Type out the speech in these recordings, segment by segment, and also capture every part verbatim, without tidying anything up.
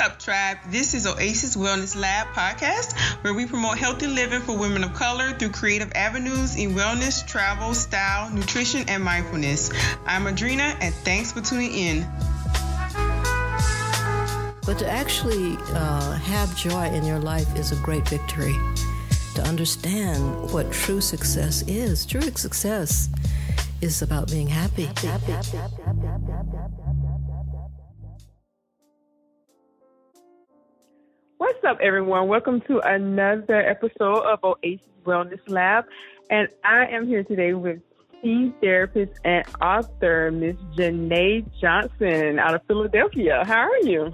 up, tribe? This is Oasis Wellness Lab podcast, where we promote healthy living for women of color through creative avenues in wellness, travel, style, nutrition, and mindfulness. I'm Adrena, and thanks for tuning in. But to actually uh, have joy in your life is a great victory. To understand what true success is. True success is about being happy. happy, happy, happy, happy, happy, happy. What's up, everyone? Welcome to another episode of Oasis Wellness Lab. And I am here today with teen therapist and author, Miss Janae Johnson out of Philadelphia. How are you?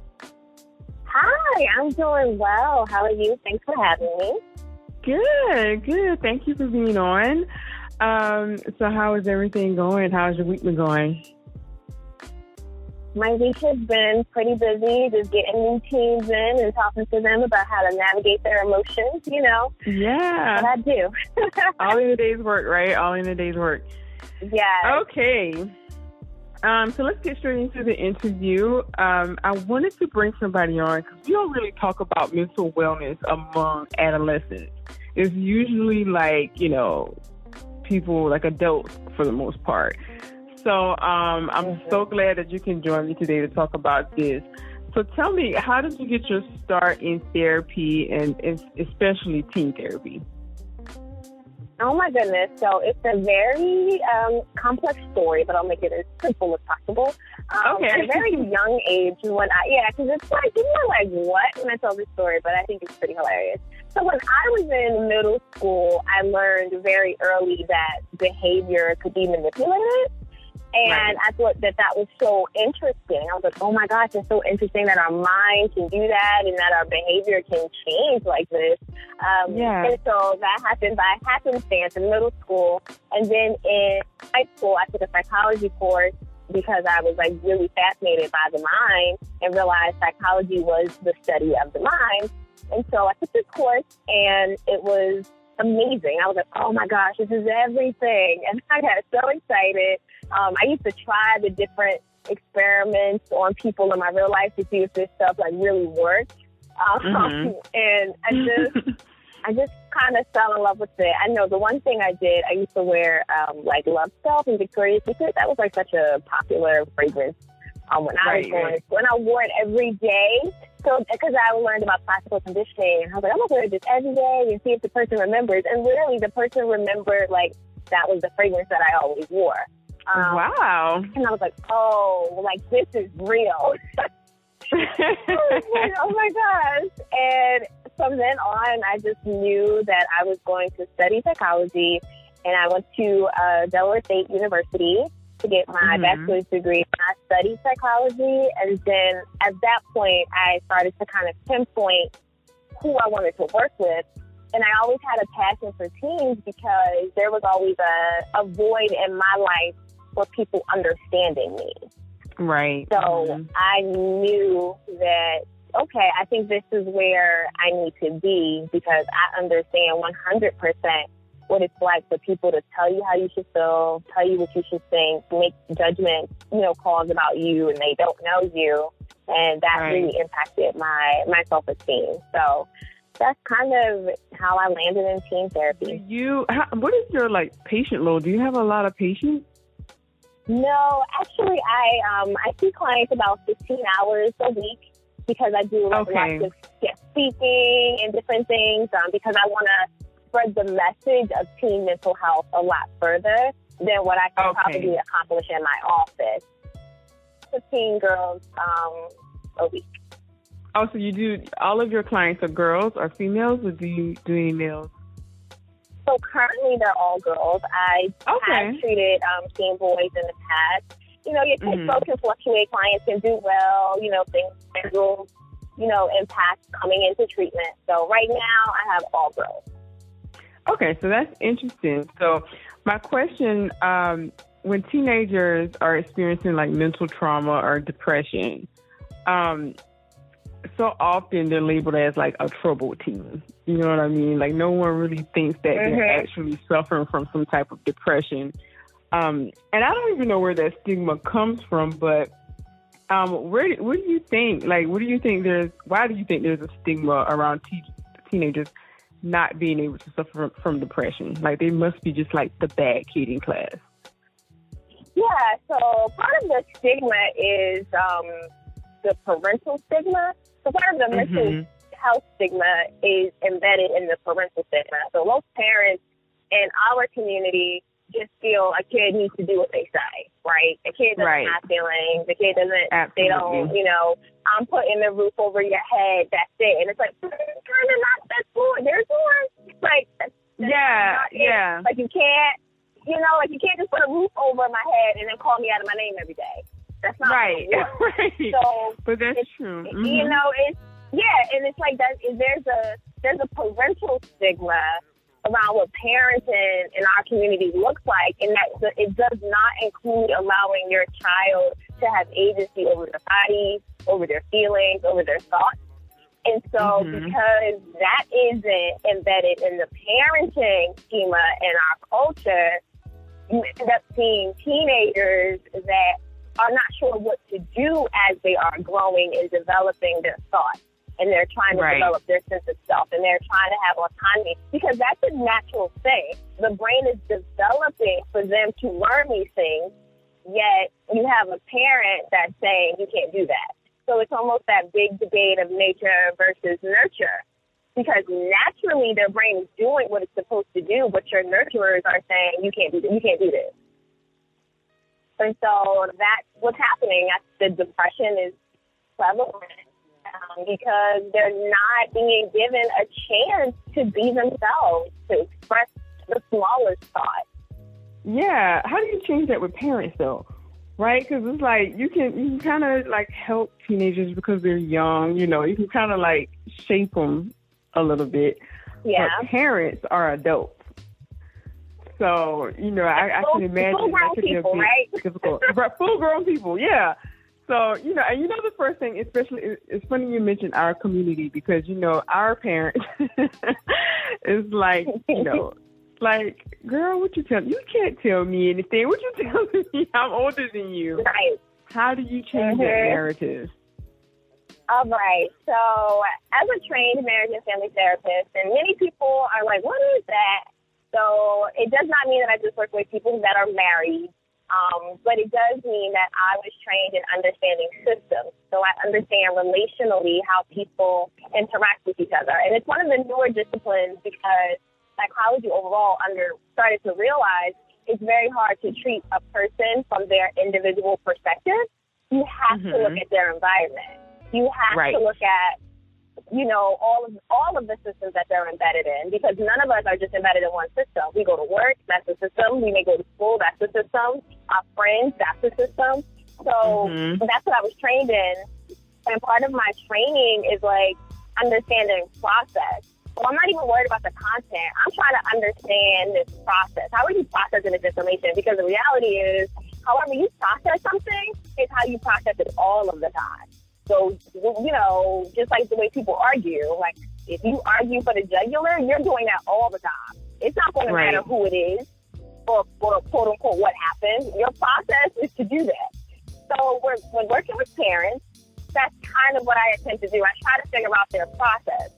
Hi, I'm doing well. How are you? Thanks for having me. Good, good. Thank you for being on. Um, so how is everything going? How's your week been going? My week has been pretty busy, just getting new teams in and talking to them about how to navigate their emotions, you know. Yeah. What I do. All in a day's work, right? All in a day's work. Yeah. Okay. Um, so let's get straight into the interview. Um, I wanted to bring somebody on because we don't really talk about mental wellness among adolescents. It's usually like, you know, people, like adults for the most part. So um, I'm mm-hmm. so glad that you can join me today to talk about this. So tell me, how did you get your start in therapy and, and especially teen therapy? Oh, my goodness. So it's a very um, complex story, but I'll make it as simple as possible. Um, okay. At a very young age, when I, yeah, because it's like, you know, like what when I tell this story, but I think it's pretty hilarious. So when I was in middle school, I learned very early that behavior could be manipulated. And right. I thought that that was so interesting. I was like, oh, my gosh, it's so interesting that our mind can do that and that our behavior can change like this. Um, yeah. And so that happened by happenstance in middle school. And then in high school, I took a psychology course because I was like really fascinated by the mind and realized psychology was the study of the mind. And so I took this course and it was amazing. I was like, oh, my gosh, this is everything. And I got so excited. Um, I used to try the different experiments on people in my real life to see if this stuff like really worked. Um, mm-hmm. And I just, I just kind of fell in love with it. I know the one thing I did, I used to wear um, like Love Self and Victoria's Secret. That was like such a popular fragrance um, when I right, was going right. to school. And I wore it every day. So, because I learned about classical conditioning, and I was like, I'm going to wear this every day and see if the person remembers. And literally, the person remembered like that was the fragrance that I always wore. Um, wow. And I was like, oh, like, this is real. I was like, oh, my gosh. And from then on, I just knew that I was going to study psychology. And I went to uh, Delaware State University to get my mm-hmm. bachelor's degree. And I studied psychology. And then at that point, I started to kind of pinpoint who I wanted to work with. And I always had a passion for teens because there was always a, a void in my life for people understanding me. Right. So mm-hmm. I knew that, okay, I think this is where I need to be because I understand one hundred percent what it's like for people to tell you how you should feel, tell you what you should think, make judgment, you know, calls about you and they don't know you. And that right. really impacted my, my self-esteem. So that's kind of how I landed in teen therapy. Do you, how, what is your, like, patient load? Do you have a lot of patients? No, actually, I um, I see clients about fifteen hours a week because I do like, okay. lots of guest speaking and different things um, because I want to spread the message of teen mental health a lot further than what I can okay. probably accomplish in my office. fifteen girls um, a week. Oh, so you do, all of your clients are girls or females, or do you do any males? So currently they're all girls. I okay. have treated um, teen boys in the past. You know, your caseload mm-hmm. can fluctuate. Clients can do well. You know, things will, you know, impact coming into treatment. So right now I have all girls. Okay, so that's interesting. So my question, um, when teenagers are experiencing like mental trauma or depression, um, so often they're labeled as like a troubled teen. You know what I mean? Like no one really thinks that mm-hmm. they're actually suffering from some type of depression. Um, and I don't even know where that stigma comes from, but Um, where what do you think? Like, what do you think there's? Why do you think there's a stigma around te- teenagers not being able to suffer from, from depression? Like, they must be just like the bad kid in class. Yeah. So part of the stigma is um, the parental stigma. So part of the mm-hmm. mental health stigma is embedded in the parental stigma. So most parents in our community just feel a kid needs to do what they say, right? A kid doesn't right. have feelings. The kid doesn't, Absolutely. They don't, you know, I'm putting the roof over your head, that's it. And it's like, kind of not, that's more, there's more. Like, that's, that's yeah, yeah. It. Like, you can't, you know, like, you can't just put a roof over my head and then call me out of my name every day. That's not right. right. So, but that's true. Mm-hmm. You know, it's, yeah, and it's like that, there's a, there's a parental stigma around what parenting in our community looks like, and that it does not include allowing your child to have agency over their body, over their feelings, over their thoughts. And so mm-hmm. because that isn't embedded in the parenting schema in our culture, you end up seeing teenagers that are not sure what to do as they are growing and developing their thoughts. And they're trying to right. develop their sense of self, and they're trying to have autonomy, because that's a natural thing. The brain is developing for them to learn these things, yet you have a parent that's saying you can't do that. So it's almost that big debate of nature versus nurture, because naturally their brain is doing what it's supposed to do, but your nurturers are saying you can't do this, you can't do this. And so that's what's happening. That's the depression is prevalent. Um, because they're not being given a chance to be themselves, to express the smallest thought. Yeah, how do you change that with parents, though? Right? Because it's like you can you can kind of like help teenagers because they're young. You know, you can kind of like shape them a little bit. Yeah. But parents are adults, so you know I, I can imagine full grown that people, be right? difficult. Full grown people, yeah. So, you know, and you know the first thing, especially, it's funny you mentioned our community, because, you know, our parents is like, you know, like, girl, what you tell me? You can't tell me anything. What you telling me? I'm older than you. Right. How do you change mm-hmm. that narrative? All right. So, as a trained marriage and family therapist, and many people are like, what is that? So, it does not mean that I just work with people that are married. Um, but it does mean that I was trained in understanding systems. So I understand relationally how people interact with each other. And it's one of the newer disciplines because psychology overall under started to realize it's very hard to treat a person from their individual perspective. You have mm-hmm. to look at their environment. You have right. to look at, you know, all of all of the systems that they're embedded in, because none of us are just embedded in one system. We go to work, that's the system. We may go to school, that's the system. Our friends, that's the system. So mm-hmm. that's what I was trained in. And part of my training is like understanding process. So I'm not even worried about the content. I'm trying to understand this process. How are you processing this information? Because the reality is, however you process something is how you process it all of the time. So, you know, just like the way people argue, like if you argue for the jugular, you're doing that all the time. It's not going to right. matter who it is or, or quote unquote what happened. Your process is to do that. So we're, when working with parents, that's kind of what I attempt to do. I try to figure out their process.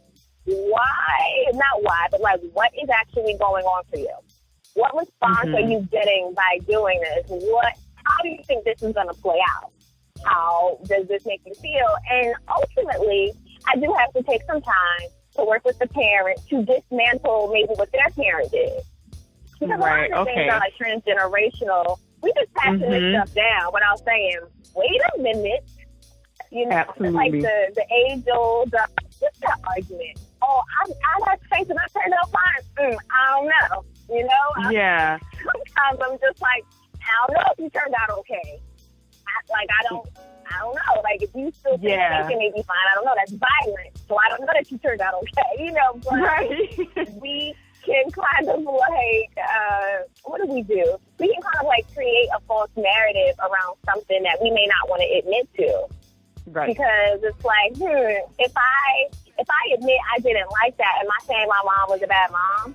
Why, not why, but like what is actually going on for you? What response mm-hmm. are you getting by doing this? What, how do you think this is going to play out? How does this make you feel? And ultimately, I do have to take some time to work with the parent to dismantle maybe what their parent did. Because right, a lot of the okay. things are like transgenerational. We just passing mm-hmm. this stuff down without saying, wait a minute. You know, Absolutely. like the, the age-old uh, what's that argument? Oh, I, I had faith and I turned out fine. Mm, I don't know. You know? Yeah. Sometimes I'm just like, I don't know if you turned out okay. Like, I don't, I don't know. Like, if you still think yeah. it may be fine, I don't know. That's violent. So I don't know that you turned out okay. You know, but right. we can kind of like, uh, what do we do? We can kind of like create a false narrative around something that we may not want to admit to. Right. Because it's like, hmm, if I, if I admit I didn't like that, am I saying my mom was a bad mom?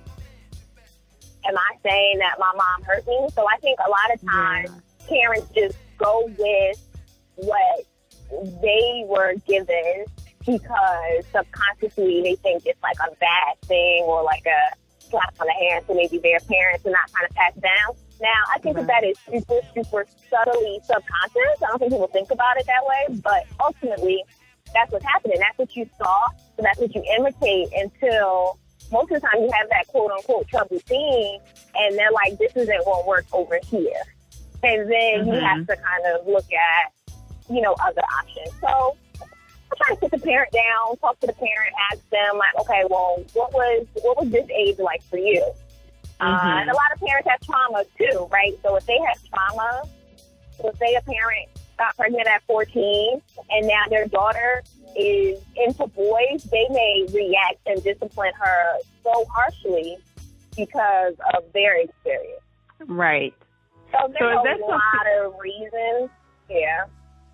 Am I saying that my mom hurt me? So I think a lot of times yeah. parents just go with what they were given because subconsciously they think it's like a bad thing or like a slap on the hand to maybe their parents and not kind of pass down. Now, I think Right. that that is super, super subtly subconscious. I don't think people think about it that way, but ultimately, that's what's happening. That's what you saw, so that's what you imitate until most of the time you have that quote-unquote trouble scene, and they're like, this isn't going to work over here. And then Mm-hmm. you have to kind of look at, you know, other options. So I try to sit the parent down, talk to the parent, ask them, like, okay, well, what was what was this age like for you? Uh, Mm-hmm. and a lot of parents have trauma too, right? So if they have trauma, so say a parent got pregnant at fourteen and now their daughter is into boys, they may react and discipline her so harshly because of their experience. Right. So there's So is a that lot something- of reasons. Yeah.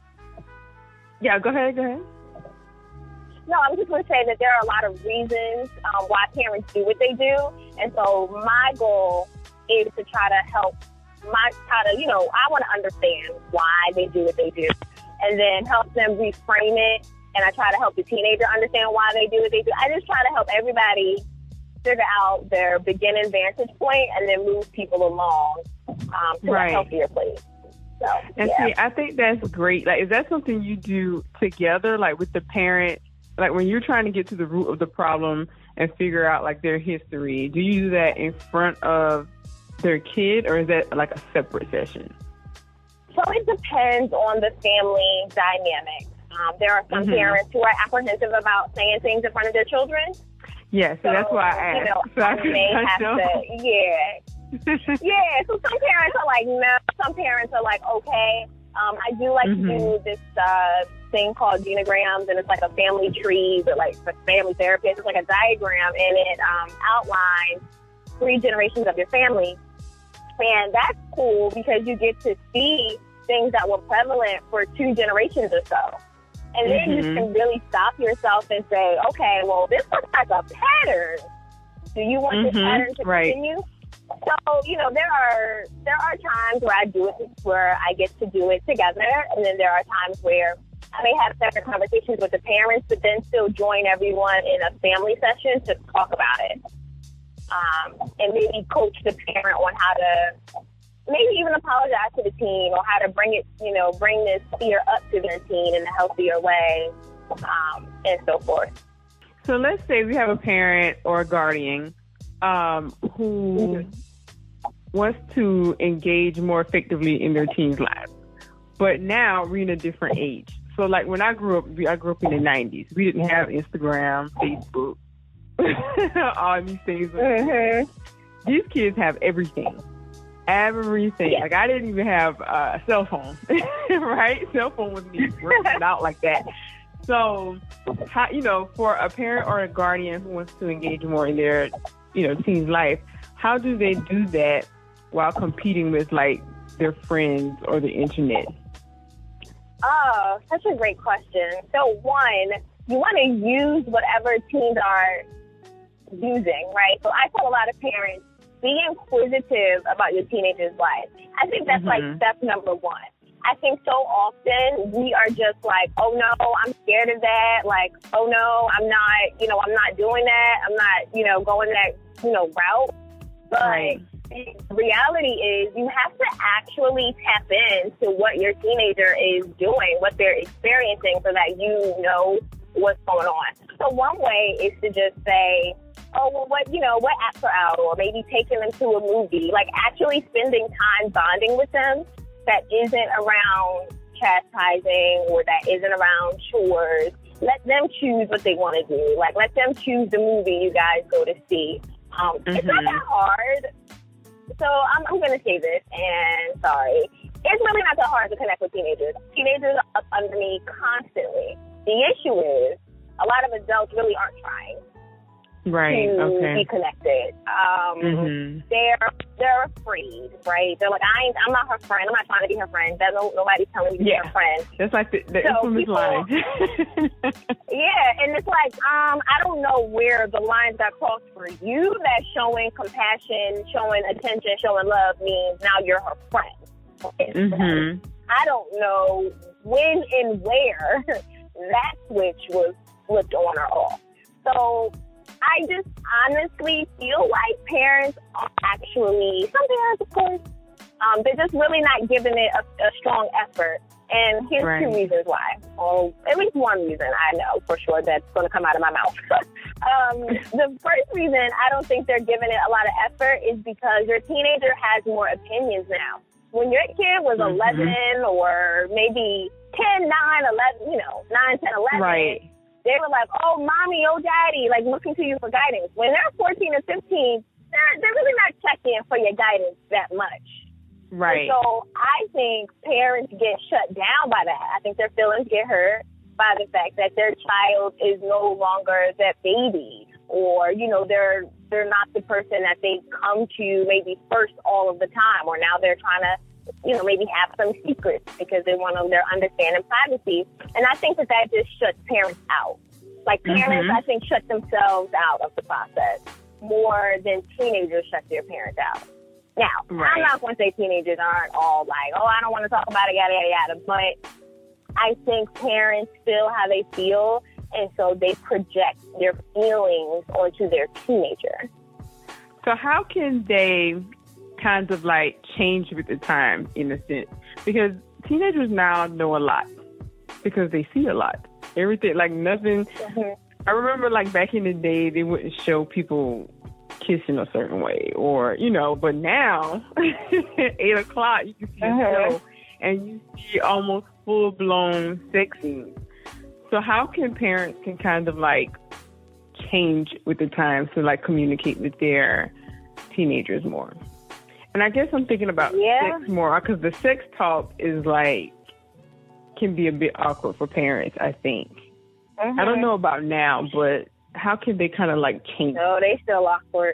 Yeah, go ahead, go ahead. No, I was just going to say that there are a lot of reasons um, why parents do what they do. And so my goal is to try to help my, try to, you know, I want to understand why they do what they do and then help them reframe it. And I try to help the teenager understand why they do what they do. I just try to help everybody figure out their beginning vantage point and then move people along um, to Right. a healthier place. So, And yeah. see, I think that's great. Like, is that something you do together, like with the parent? Like when you're trying to get to the root of the problem and figure out like their history, do you do that in front of their kid, or is that like a separate session? So it depends on the family dynamic. Um, there are some Mhm. parents who are apprehensive about saying things in front of their children. Yeah, so, that's why I asked. You know, so I, I may I have know. to, yeah. Yeah, so some parents are like, no. Some parents are like, okay. Um, I do like Mhm. to do this uh, thing called genograms, and it's like a family tree, but like for family therapists, it's like a diagram, and it um, outlines three generations of your family. And that's cool because you get to see things that were prevalent for two generations or so. And then you Mhm. can really stop yourself and say, okay, well, this looks like a pattern. Do you want this Mhm, pattern to right. continue? So, you know, there are there are times where I do it, where I get to do it together, and then there are times where I may have separate conversations with the parents, but then still join everyone in a family session to talk about it. Um, and maybe coach the parent on how to maybe even apologize to the teen or how to bring it, you know, bring this fear up to their teen in a healthier way, um, and so forth. So let's say we have a parent or a guardian um, who wants to engage more effectively in their teen's lives, but now we're in a different age. So like when I grew up, we- I grew up in the nineties. We didn't have Instagram, Facebook, all these things. Mm-hmm. These kids have everything. Everything. Yeah. Like I didn't even have uh, a cell phone, right? Cell phone wasn't even working out like that. So, how, you know, for a parent or a guardian who wants to engage more in their, you know, teen's life, how do they do that while competing with like their friends or the internet? Oh, such a great question. So one, you want to use whatever teens are using, right? So I tell a lot of parents, be inquisitive about your teenager's life. I think that's Mhm. like step number one. I think so often we are just like, oh no, I'm scared of that. Like, oh no, I'm not, you know, I'm not doing that. I'm not, you know, going that, you know, route. But Right. the reality is you have to actually tap into what your teenager is doing, what they're experiencing, so that you know what's going on. So one way is to just say, oh, well, what, you know, what apps are out, or maybe taking them to a movie, like actually spending time bonding with them that isn't around chastising or that isn't around chores. Let them choose what they want to do. Like, let them choose the movie you guys go to see. Um, mm-hmm. It's not that hard. So I'm, I'm going to say this, and sorry. It's really not that hard to connect with teenagers. Teenagers are up under me constantly. The issue is a lot of adults really aren't trying. Right. To okay. be connected. Um, mm-hmm. They're they're afraid, right? They're like, I ain't, I'm not her friend. I'm not trying to be her friend. There's no, nobody's telling me to yeah. be her friend. That's like the, the so infamous people, line. Yeah, and it's like, um, I don't know where the lines got crossed for you. That showing compassion, showing attention, showing love means now you're her friend. mm-hmm. I I don't know when and where that switch was flipped on or off. So I just honestly feel like parents are actually, some parents, of course, um, they're just really not giving it a, a strong effort. And here's right. two reasons why. Or at least one reason I know for sure that's going to come out of my mouth. um, the first reason I don't think they're giving it a lot of effort is because your teenager has more opinions now. When your kid was mm-hmm. eleven or maybe ten, nine, eleven, you know, nine, ten, eleven, right. they were like, oh, mommy, oh, daddy, like looking to you for guidance. When they're fourteen or fifteen, they're, they're really not checking for your guidance that much. Right. And so I think parents get shut down by that. I think their feelings get hurt by the fact that their child is no longer that baby, or, you know, they're they're not the person that they come to maybe first all of the time, or now they're trying to, you know, maybe have some secrets because they want to, they're understanding privacy. And I think that that just shuts parents out. Like parents, mm-hmm. I think, shut themselves out of the process more than teenagers shut their parents out. Now, right. I'm not going to say teenagers aren't all like, oh, I don't want to talk about it, yada, yada, yada. But I think parents feel how they feel, and so they project their feelings onto their teenager. So how can they kind of like change with the time in a sense? Because teenagers now know a lot because they see a lot. Everything, like nothing. Mm-hmm. I remember like back in the day, they wouldn't show people kissing a certain way, or, you know, but now, eight o'clock, you can see uh-huh. a show and you see almost full-blown sex scenes. So how can parents can kind of like change with the times to like communicate with their teenagers more? And I guess I'm thinking about yeah. sex more, because the sex talk is like, can be a bit awkward for parents, I think. Uh-huh. I don't know about now, but how can they kind of like change? No, they still awkward.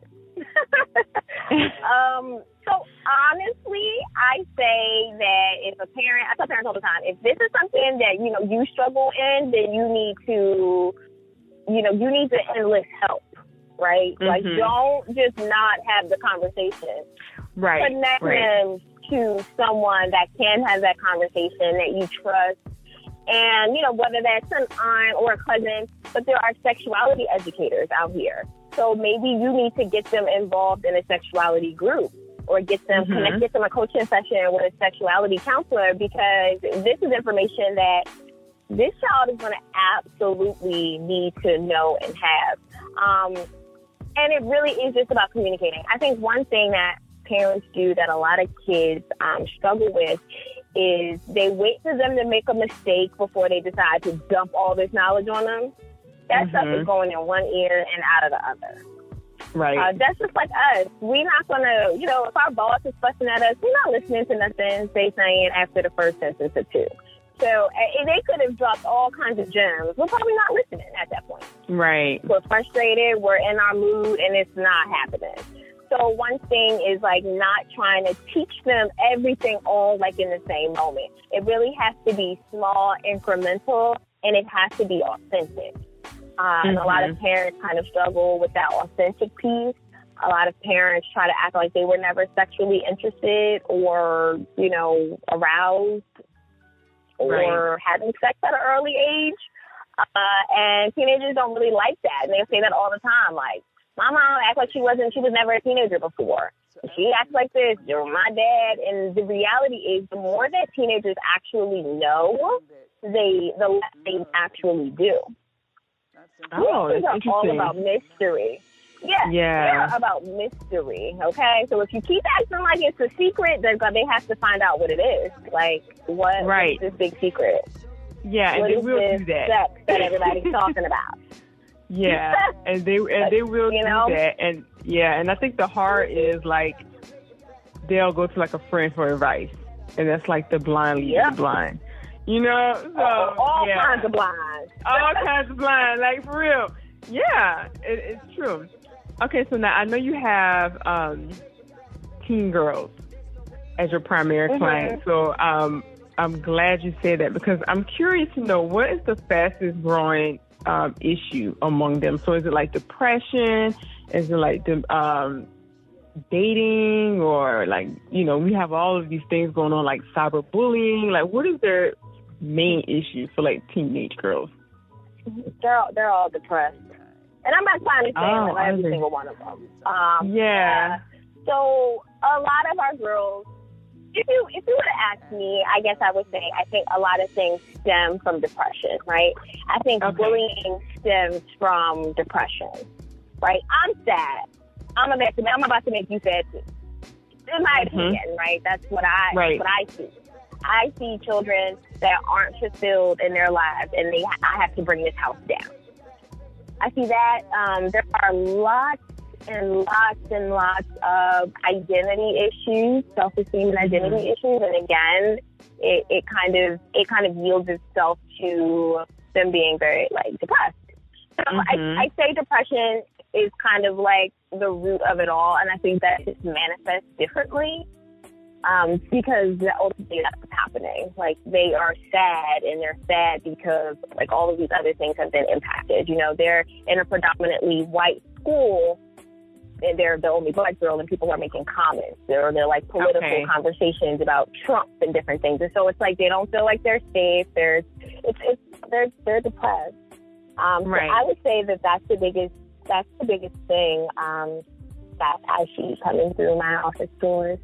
um, so honestly, I say that if a parent, I tell parents all the time, if this is something that, you know, you struggle in, then you need to, you know, you need to enlist help, right? Mm-hmm. Like, don't just not have the conversation. Right. Connect right. them to someone that can have that conversation, that you trust. And, you know, whether that's an aunt or a cousin, but there are sexuality educators out here. So maybe you need to get them involved in a sexuality group, or get them, mm-hmm. connect, get them a coaching session with a sexuality counselor, because this is information that this child is going to absolutely need to know and have. Um, and it really is just about communicating. I think one thing that parents do that a lot of kids um, struggle with is they wait for them to make a mistake before they decide to dump all this knowledge on them. That mm-hmm. stuff is going in one ear and out of the other. Right. Uh, that's just like us. We're not going to, you know, if our boss is fussing at us, we're not listening to nothing they saying after the first sentence or two. So uh, they could have dropped all kinds of gems. We're probably not listening at that point. Right. We're frustrated. We're in our mood, and it's not happening. So one thing is like not trying to teach them everything all like in the same moment. It really has to be small, incremental, and it has to be authentic. Uh, mm-hmm. And a lot of parents kind of struggle with that authentic piece. A lot of parents try to act like they were never sexually interested or, you know, aroused or right. having sex at an early age. Uh, and teenagers don't really like that. And they say that all the time, like, my mom acts like she wasn't, she was never a teenager before. She acts like this, you're my dad. And the reality is, the more that teenagers actually know, they the less they actually do. Oh, These that's are all about mystery. Yeah, yeah. They're about mystery, okay? So if you keep acting like it's a secret, they're gonna, they have to find out what it is. Like, what right. is this big secret? Yeah, what and they will this do that. Sex that everybody's talking about? Yeah, and they and they will you do know? that. And yeah, and I think the hard is like they'll go to like a friend for advice, and that's like the blind leading yep. the blind. You know, so all, all yeah. kinds of blinds. all kinds of blind, like for real. Yeah, it, it's true. Okay, so now I know you have um, teen girls as your primary mm-hmm. client. So um, I'm glad you said that, because I'm curious to know, what is the fastest growing um, issue among them? So is it like depression? Is it like the um, dating or like, you know, we have all of these things going on like cyberbullying. Like, what is their main issue for like teenage girls? They're all, they're all depressed. And I'm not trying to say Oh, like every I see. single one of them. Um, Yeah. So a lot of our girls, if you if you were to ask me, I guess I would say I think a lot of things stem from depression, right? I think Okay. bullying stems from depression, right? I'm sad. I'm about to I'm about to make you sad too. In my Mhm. opinion, right? That's what I Right. what I see. I see children that aren't fulfilled in their lives, and they I have to bring this house down. I see that um, there are lots and lots and lots of identity issues, self-esteem and identity issues, and again, it, it kind of it kind of yields itself to them being very like depressed. So Mhm. I, I say depression is kind of like the root of it all, and I think that it manifests differently. Um, because ultimately that's what's happening. Like, they are sad, and they're sad because, like, all of these other things have been impacted. You know, they're in a predominantly white school, and they're the only black girl, and people are making comments. Or they're, like, political Okay. conversations about Trump and different things. And so it's like they don't feel like they're safe. They're, it's, it's, they're, they're depressed. Um, Right. So I would say that that's the biggest, that's the biggest thing um, that I see coming through my office doors.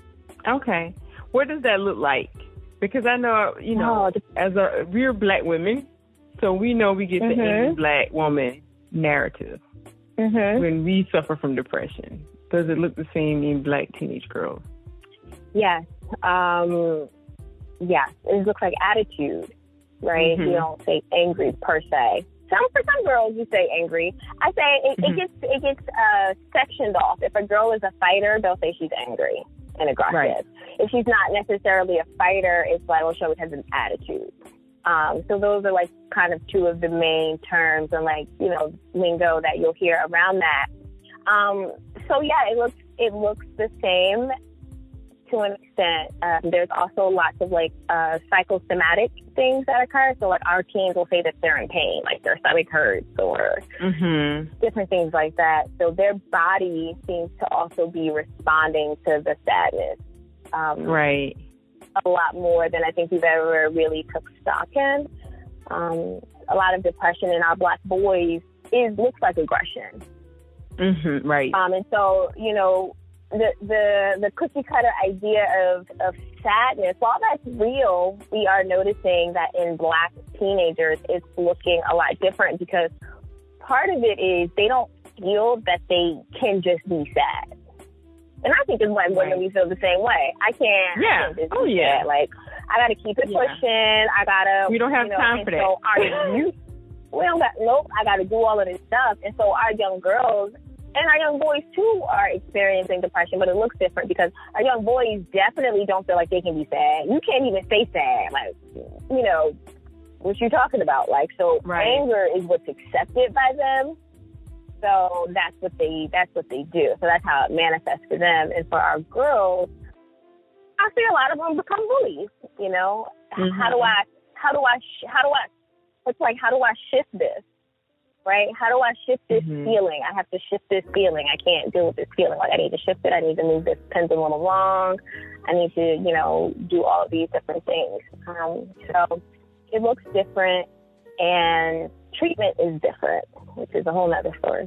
Okay. What does that look like? Because I know, you know, Oh, the- as a we're black women, so we know we get the Mhm. angry black woman narrative Mm-hmm. when we suffer from depression. Does it look the same in black teenage girls? Yes. Um, yes. It looks like attitude, right? Mhm. You don't say angry per se. Some for some girls you say angry. I say it, Mhm. it gets it gets uh, sectioned off. If a girl is a fighter, they'll say she's angry and aggressive. Right. If she's not necessarily a fighter, it's like, well, she always has an attitude. Um, so those are like kind of two of the main terms and like, you know, lingo that you'll hear around that. Um, so yeah, it looks it looks the same to an extent. Um, there's also lots of like uh, psychosomatic things that occur. So like our teens will say that they're in pain, like their stomach hurts or Mm-hmm. different things like that. So their body seems to also be responding to the sadness um, Right. a lot more than I think we've ever really took stock in. Um, a lot of depression in our black boys is looks like aggression. Mm-hmm. Right. Um, and so, you know, the the the cookie cutter idea of, of sadness, while that's real, we are noticing that in black teenagers it's looking a lot different because part of it is they don't feel that they can just be sad. And I think it's like women, Right. we feel the same way. I can't, Yeah. I can't just Oh, be yeah. sad. Like, I got to keep it Yeah. pushing. I got to. We don't have you know, time and for that. So are you, we don't got, nope, I got to do all of this stuff. And so our young girls and our young boys, too, are experiencing depression, but it looks different because our young boys definitely don't feel like they can be sad. You can't even say sad. Like, you know, what you talking about? Like, so Right. anger is what's accepted by them. So that's what they that's what they do. So that's how it manifests for them. And for our girls, I see a lot of them become bullies. You know, Mm-hmm. how do I how do I sh- how do I it's like how do I shift this? Right? How do I shift this Mhm. feeling? I have to shift this feeling. I can't deal with this feeling. Like I need to shift it. I need to move this pendulum along. I need to, you know, do all of these different things. Um, so it looks different, and treatment is different, which is a whole nother story.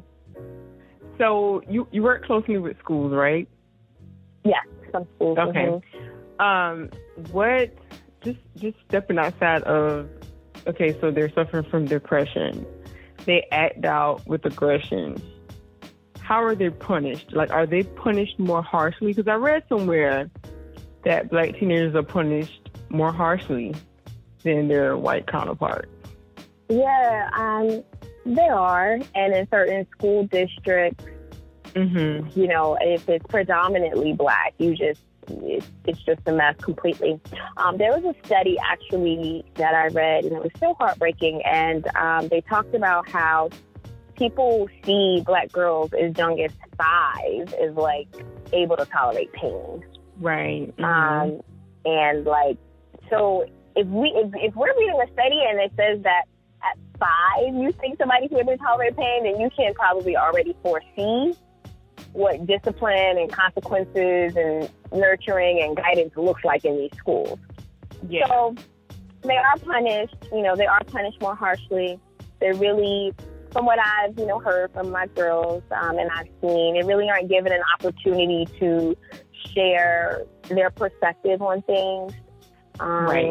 So you, you work closely with schools, right? Yeah, some schools. Okay. mhm. Um, what, just just stepping outside of, okay, so they're suffering from depression. They act out with aggression. How are they punished? Like, are they punished more harshly? Because I read somewhere that black teenagers are punished more harshly than their white counterparts. Yeah, um, they are. And in certain school districts, Mm-hmm. you know, if it's predominantly black, you just, it's, it's just a mess completely. Um, there was a study actually that I read, and it was so heartbreaking. And um, they talked about how people see black girls as young as five as like able to tolerate pain. Right. Mm-hmm. Um, and like, so if we, if, if we're reading a study and it says that at five you think somebody can able to tolerate pain, then you can probably already foresee what discipline and consequences and nurturing and guidance looks like in these schools. Yeah. So they are punished, you know, they are punished more harshly. They're really, from what I've, you know, heard from my girls um, and I've seen, they really aren't given an opportunity to share their perspective on things. Um, right.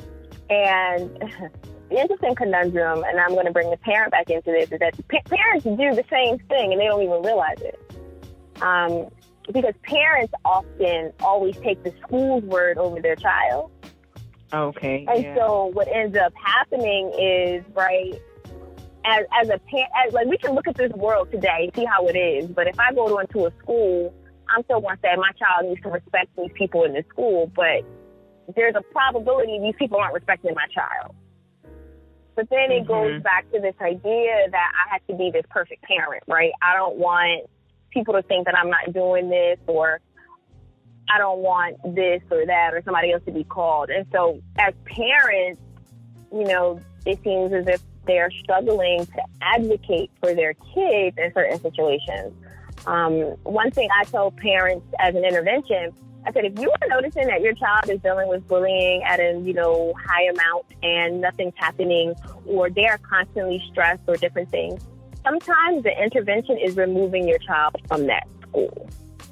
And the interesting conundrum, and I'm going to bring the parent back into this, is that pa- parents do the same thing and they don't even realize it. Um, because parents often always take the school's word over their child. Okay. And yeah. so what ends up happening is, right, as, as a parent, as, like we can look at this world today, see how it is, but if I go to into a school, I'm still going to say my child needs to respect these people in the school, but there's a probability these people aren't respecting my child. But then it Mm-hmm. goes back to this idea that I have to be this perfect parent, right? I don't want people to think that I'm not doing this, or I don't want this or that, or somebody else to be called. And so as parents, you know, it seems as if they're struggling to advocate for their kids in certain situations. Um, one thing I tell parents as an intervention, I said, if you are noticing that your child is dealing with bullying at a, you know, high amount and nothing's happening, or they're constantly stressed or different things, sometimes the intervention is removing your child from that school.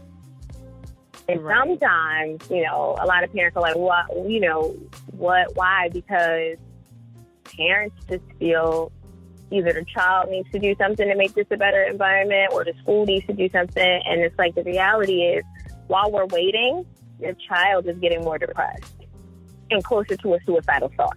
And Right. sometimes, you know, a lot of parents are like, what, you know, what, why? Because parents just feel either the child needs to do something to make this a better environment, or the school needs to do something. And it's like, the reality is, while we're waiting, your child is getting more depressed and closer to a suicidal thought.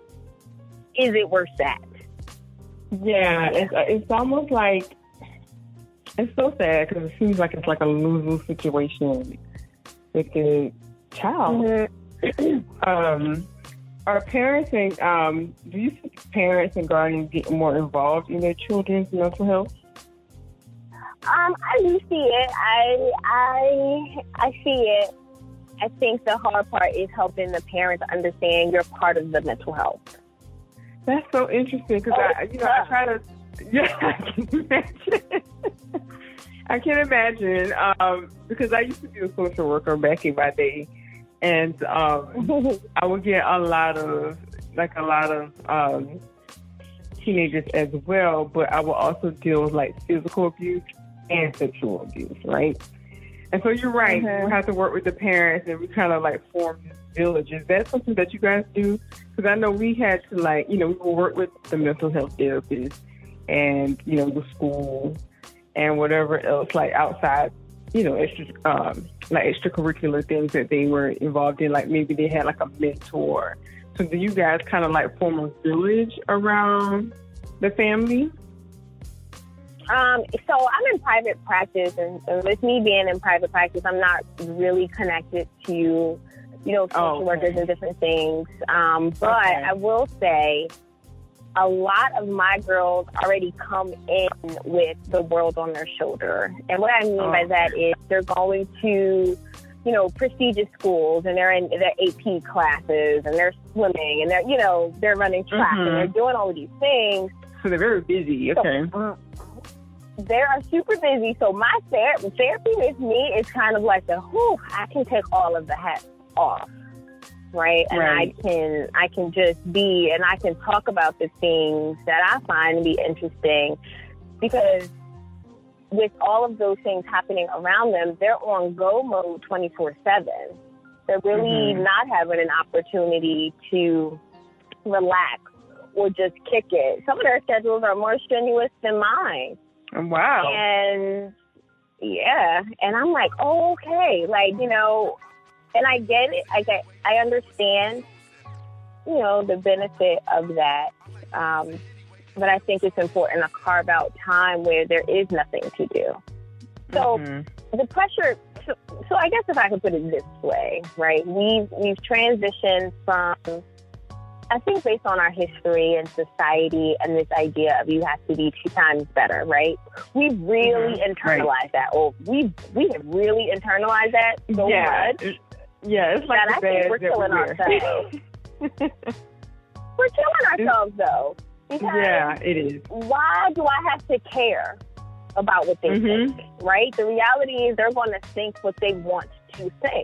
Is it worth that? Yeah, it's it's almost like, it's so sad because it seems like it's like a lose-lose situation with the child. Mm-hmm. Um, are parents and um, do you think parents and guardians get more involved in their children's mental health? Um, I do see it. I I I see it. I think the hard part is helping the parents understand you're part of the mental health. That's so interesting because Oh, I, you know, I try to. Yeah, I can imagine. I can imagine um, because I used to be a social worker back in my day, and um, I would get a lot of like a lot of um, teenagers as well. But I would also deal with like physical abuse and sexual abuse, right? And so you're right. Mm-hmm. We have to work with the parents, and we kind of like form this village. Is that something that you guys do? Because I know we had to like, you know, we would work with the mental health therapists and, you know, the school and whatever else, like outside, you know, extra, um, like extracurricular things that they were involved in. Like maybe they had like a mentor. So do you guys kind of like form a village around the family? Um, so I'm in private practice, and, and with me being in private practice, I'm not really connected to, you know, social Oh, okay. workers and different things. Um, but Okay. I will say a lot of my girls already come in with the world on their shoulder. And what I mean Oh, by that is they're going to, you know, prestigious schools, and they're in their A P classes, and they're swimming, and they're, you know, they're running track, Mhm. and they're doing all of these things. So they're very busy. Okay. So, they are super busy. So my ther- therapy with me is kind of like the, whew, I can take all of the hats off, right? And Right. I can I can just be, and I can talk about the things that I find to be interesting, because with all of those things happening around them, they're on go mode twenty-four seven. They're really Mhm. not having an opportunity to relax or just kick it. Some of their schedules are more strenuous than mine. Wow. And yeah, and I'm like, oh, okay, like, you know, and I get it. I get, I understand, you know, the benefit of that. Um, but I think it's important to carve out time where there is nothing to do. So Mhm. the pressure. So, so I guess if I could put it this way, right? We've we've transitioned from, I think, based on our history and society and this idea of you have to be two times better, right? We've really Mhm. internalized Right. that. Or we we have really internalized that so yeah. much It- yeah, it's like that I the think badge we're that killing wear. ourselves. We're killing ourselves, though. Because Yeah, it is. why do I have to care about what they mm-hmm. think, right? The reality is they're going to think what they want to think.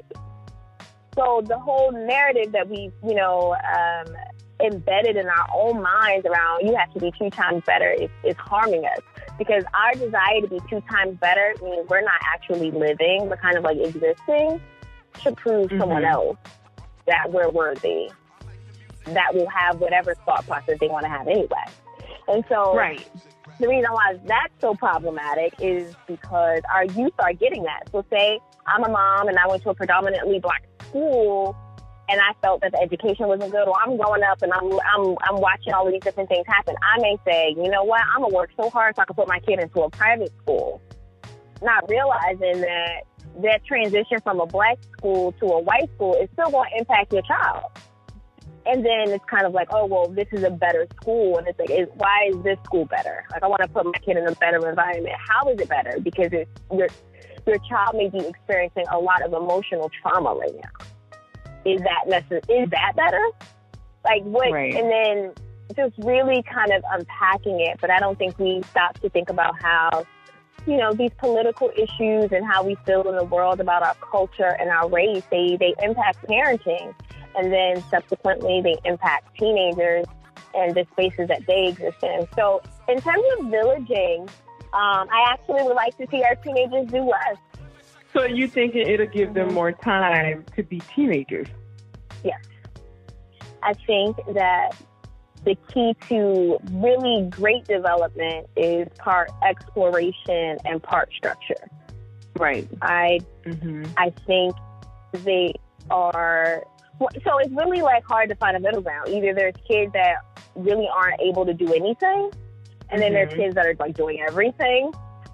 So the whole narrative that we, you know, um, embedded in our own minds around you have to be two times better is, is harming us, because our desire to be two times better means we're not actually living, but kind of like existing to prove mm-hmm. someone else that we're worthy, that will have whatever thought process they want to have anyway. And so right. the reason why that's so problematic is because our youth are getting that. So say I'm a mom and I went to a predominantly black school and I felt that the education wasn't good, or I'm growing up and I'm I'm I'm watching all of these different things happen. I may say, you know what, I'm going to work so hard so I can put my kid into a private school, not realizing that that transition from a black school to a white school is still going to impact your child. And then it's kind of like, oh, well, this is a better school. And it's like, is, why is this school better? Like, I want to put my kid in a better environment. How is it better? Because it's, your your child may be experiencing a lot of emotional trauma right now. Is that necessary? Is that better? Like, what? Right. And then just really kind of unpacking it. But I don't think we stop to think about how, you know, these political issues and how we feel in the world about our culture and our race, they, they impact parenting. And then subsequently, they impact teenagers and the spaces that they exist in. So in terms of villaging, um, I actually would like to see our teenagers do less. So you thinking it'll give them more time to be teenagers? Yes. I think that the key to really great development is part exploration and part structure. Right. I, mm-hmm. I think they are... So it's really like hard to find a middle ground. Either there's kids that really aren't able to do anything, and then mm-hmm. there's kids that are like doing everything.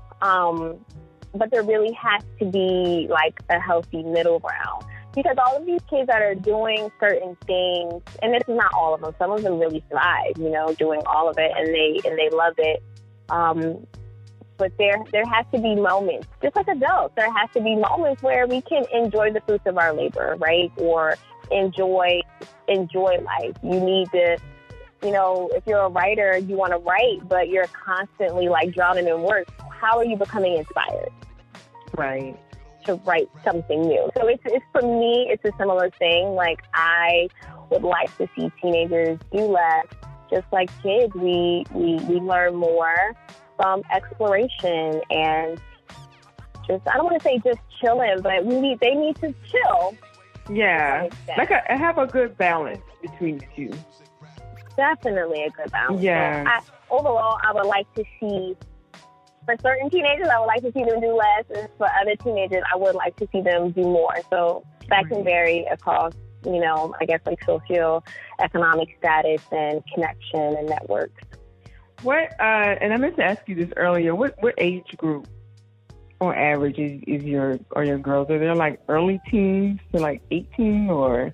Um, but there really has to be like a healthy middle ground, because all of these kids that are doing certain things, and this is not all of them. Some of them really thrive, you know, doing all of it, and they and they love it. Um, but there there has to be moments, just like adults. There has to be moments where we can enjoy the fruits of our labor, right? Or enjoy enjoy life. You need to, you know, if you're a writer, you want to write, but you're constantly like drowning in work. How are you becoming inspired? Right. To write something new. So it's, it's for me, it's a similar thing. Like, I would like to see teenagers do less. Just like kids, we we, we learn more from exploration and just, I don't want to say just chilling, but we need they need to chill. Yeah, like a, have a good balance between the two. Definitely a good balance. Yeah. So I, overall, I would like to see, for certain teenagers, I would like to see them do less, and for other teenagers, I would like to see them do more. So that can vary across, you know, I guess like socioeconomic status and connection and networks. What? Uh, and I meant to ask you this earlier. What what age group, on average, is, is your or your girls? Are they like early teens to like eighteen, or?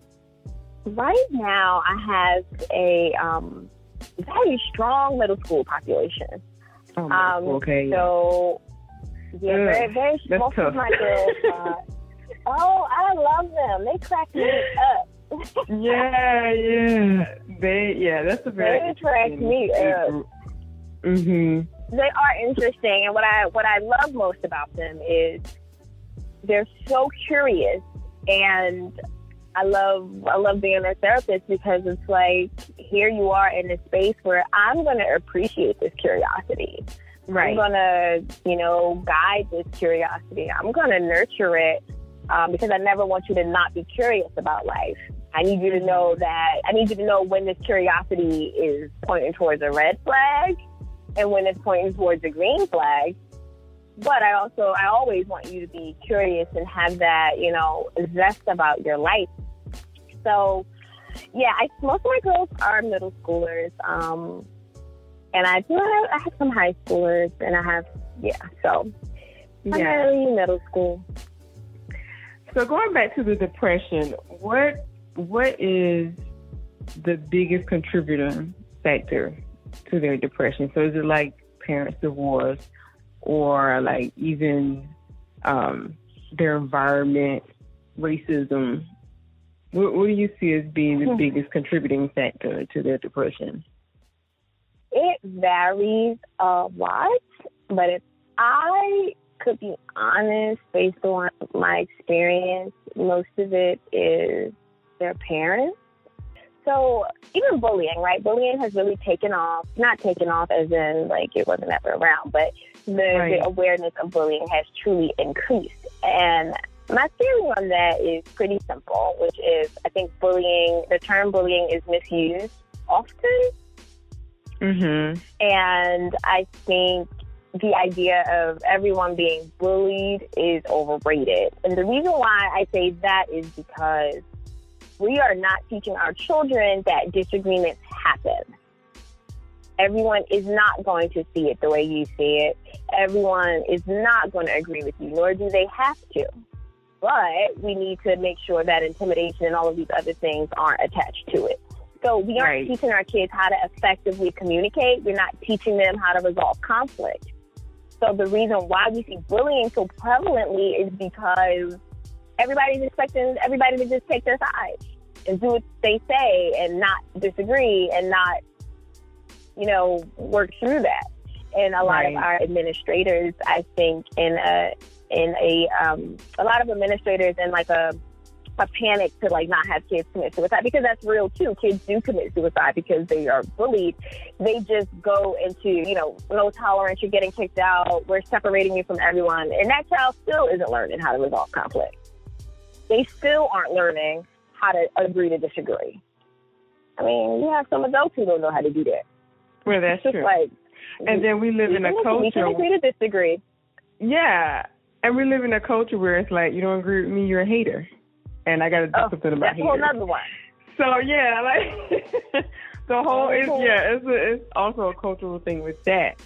Right now, I have a um, very strong middle school population. Oh, um, okay. So, yeah, Ugh, very, very. that's most tough. of my girls. Uh, oh, I love them. They crack me up. yeah, yeah. They, yeah, that's a very. They crack me up. Mhm. They are interesting, and what I what I love most about them is they're so curious, and I love I love being their therapist, because it's like, here you are in a space where I'm going to appreciate this curiosity. Right. I'm going to, you know, guide this curiosity. I'm going to nurture it, um, because I never want you to not be curious about life. I need you to know that I need you to know when this curiosity is pointing towards a red flag, and when it's pointing towards a green flag. But I also, I always want you to be curious and have that, you know, zest about your life. So, yeah, I, most of my girls are middle schoolers. Um, and I do have, I have some high schoolers, and I have, yeah, so primarily yeah. middle school. So going back to the depression, what what is the biggest contributor factor to their depression? So is it like parents' divorce, or like even um, their environment, racism? What, what do you see as being the biggest contributing factor to their depression? It varies a lot, but it's I could be honest, based on my experience, most of it is their parents. So even bullying, right? Bullying has really taken off, not taken off as in like it wasn't ever around, but the, right. the awareness of bullying has truly increased. And my theory on that is pretty simple, which is I think bullying, the term bullying is misused often. Mm-hmm. And I think the idea of everyone being bullied is overrated. And the reason why I say that is because we are not teaching our children that disagreements happen. Everyone is not going to see it the way you see it. Everyone is not going to agree with you, nor do they have to. But we need to make sure that intimidation and all of these other things aren't attached to it. So we aren't right. teaching our kids how to effectively communicate. We're not teaching them how to resolve conflict. So the reason why we see bullying so prevalently is because everybody's expecting everybody to just take their side and do what they say and not disagree and not, you know, work through that. And a lot right. of our administrators, I think, in a in a um, a lot of administrators in like a a panic to like not have kids commit suicide, because that's real too. Kids do commit suicide because they are bullied. They just go into, you know, no tolerance, you're getting kicked out, we're separating you from everyone. And that child still isn't learning how to resolve conflict. They still aren't learning how to agree to disagree. I mean, you have some adults who don't know how to do that. Well, that's it's true. Like, and then we live in a culture. We can agree to disagree. Yeah. And we live in a culture where it's like, you don't agree with me, you're a hater. And I got to do oh, something about that's haters. That's a whole other one. So, yeah, like, the whole, is, yeah, it's, a, it's also a cultural thing with that.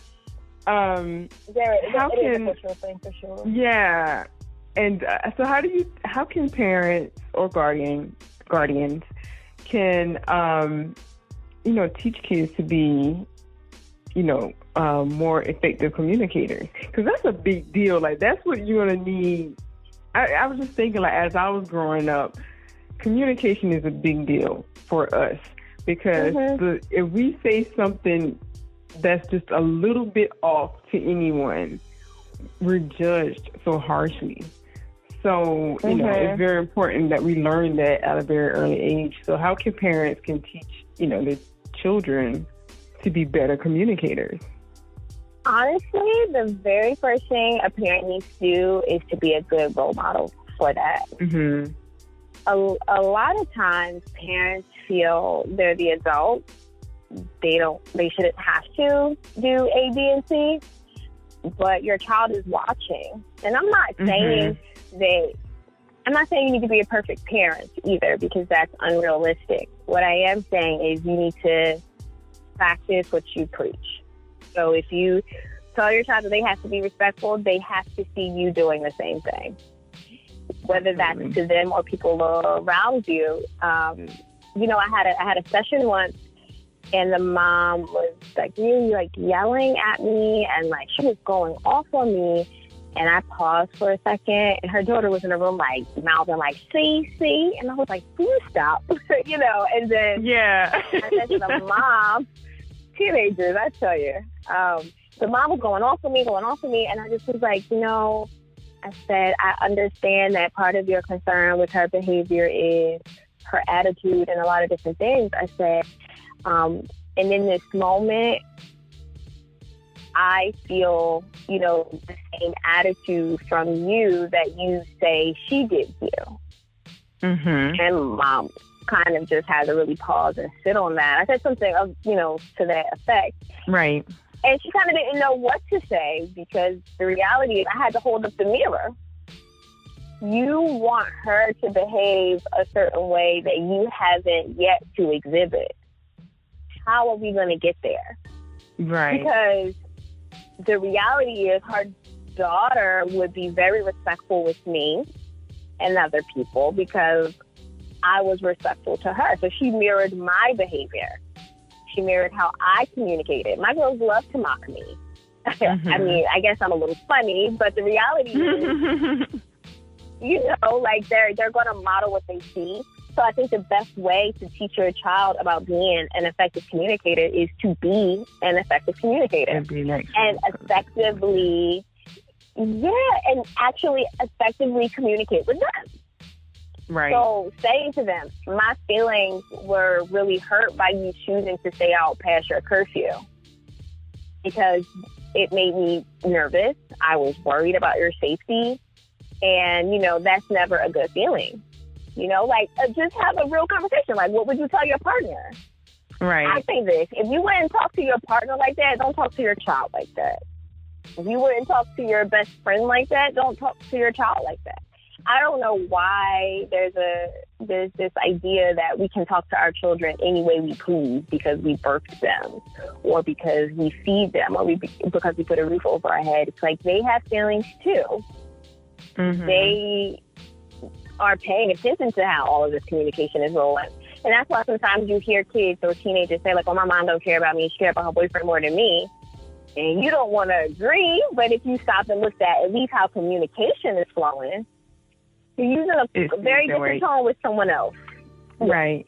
Um, there, how it can, is a cultural thing for sure. Yeah. And uh, so how do you, how can parents or guardian, guardians can, um, you know, teach kids to be, you know, um, more effective communicators? Because that's a big deal. Like, that's what you're going to need. I, I was just thinking, like, as I was growing up, communication is a big deal for us because mm-hmm. the, if we say something that's just a little bit off to anyone, we're judged so harshly. So, you mm-hmm. know, it's very important that we learn that at a very early age. So how can parents can teach, you know, their children to be better communicators? Honestly, the very first thing a parent needs to do is to be a good role model for that. Mm-hmm. A, a lot of times parents feel they're the adult. They don't, they shouldn't have to do A, B, and C, but your child is watching. And I'm not mm-hmm. saying that, I'm not saying you need to be a perfect parent either, because that's unrealistic. What I am saying is you need to practice what you preach. So if you tell your child that they have to be respectful, they have to see you doing the same thing, whether that's to them or people around you. Um, you know, I had a I had a session once, and the mom was like really like yelling at me, and like she was going off on me. And I paused for a second, and her daughter was in the room like mouthing like "see, see," and I was like, "Please stop," you know. And then yeah, I said to the mom, teenagers, I tell you. Um, the mom was going off on me, going off on me, and I just was like, you know, I said, I understand that part of your concern with her behavior is her attitude and a lot of different things. I said, um, and in this moment, I feel, you know, the same attitude from you that you say she did you. Mm-hmm. And mom kind of just had to really pause and sit on that. I said something of, you know, to that effect. Right. And she kind of didn't know what to say, because the reality is I had to hold up the mirror. You want her to behave a certain way that you haven't yet to exhibit. How are we going to get there? Right. Because the reality is her daughter would be very respectful with me and other people because I was respectful to her. So she mirrored my behavior. She mirrored how I communicated. My girls love to mock me. Mm-hmm. I mean, I guess I'm a little funny, but the reality is, you know, like they're they're going to model what they see. So I think the best way to teach your child about being an effective communicator is to be an effective communicator and, be like and effectively Yeah, and actually effectively communicate with them. Right. So saying to them, my feelings were really hurt by you choosing to stay out past your curfew because it made me nervous. I was worried about your safety. And, you know, that's never a good feeling. You know, like, uh, just have a real conversation. Like, what would you tell your partner? Right. I say this. If you wouldn't talk to your partner like that, don't talk to your child like that. If you wouldn't talk to your best friend like that, don't talk to your child like that. I don't know why there's a there's this idea that we can talk to our children any way we please because we birthed them or because we feed them or we, because we put a roof over our head. It's like they have feelings too. Mm-hmm. They are paying attention to how all of this communication is rolling. And that's why sometimes you hear kids or teenagers say, like, oh, my mom don't care about me. She cares about her boyfriend more than me. And you don't want to agree. But if you stop and look at at least how communication is flowing, you're using a it's very different way. Tone with someone else. Right.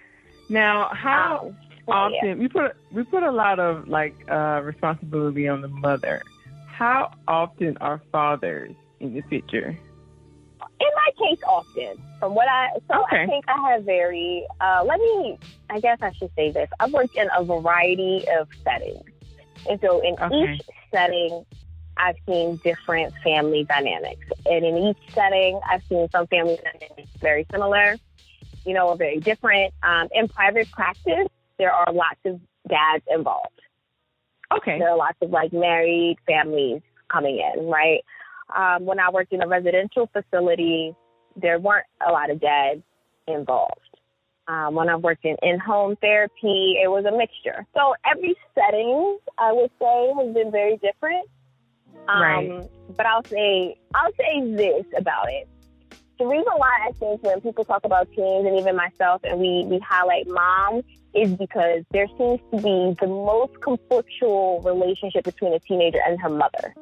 Now, how um, often, yeah. we put we put a lot of, like, uh, responsibility on the mother. How often are fathers in the picture? In my case, often. From what I, so okay. I think I have very, uh, let me, I guess I should say this. I've worked in a variety of settings. And so in okay. each setting, I've seen different family dynamics. And in each setting, I've seen some family dynamics very similar, you know, or very different. Um, in private practice, there are lots of dads involved. Okay. There are lots of, like, married families coming in, right? Um, when I worked in a residential facility, there weren't a lot of dads involved. Um, when I worked in in-home therapy, it was a mixture. So every setting, I would say, has been very different. Um, right. But I'll say, I'll say this about it. The reason why I think when people talk about teens and even myself and we, we highlight mom is because there seems to be the most conflictual relationship between a teenager and her mother.